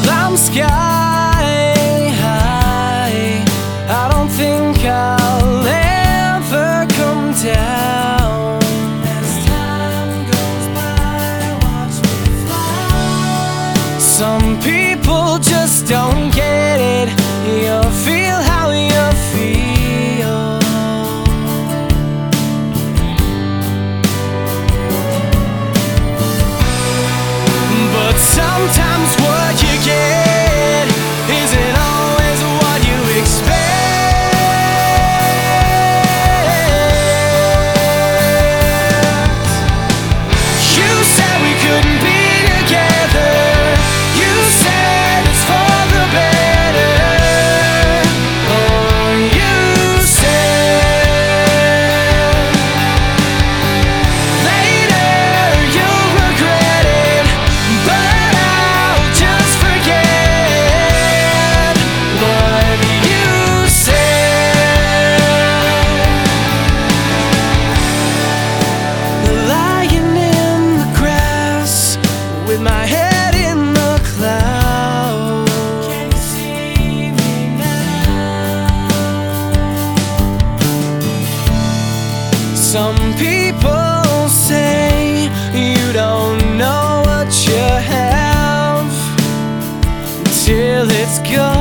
I'm sky high. I don't think I'll ever come down. As time goes by, watch me fly. Some people just don't get it. You feel how you feel. But sometimes what you get isn't always what you expect. You said we couldn't be together. You said it's for the better. Oh, you said later you'll regret it, but I'll just forget what you said. Lying in the grass with my head in the clouds. Can you see me now? Some people say you don't know what you have till it's gone.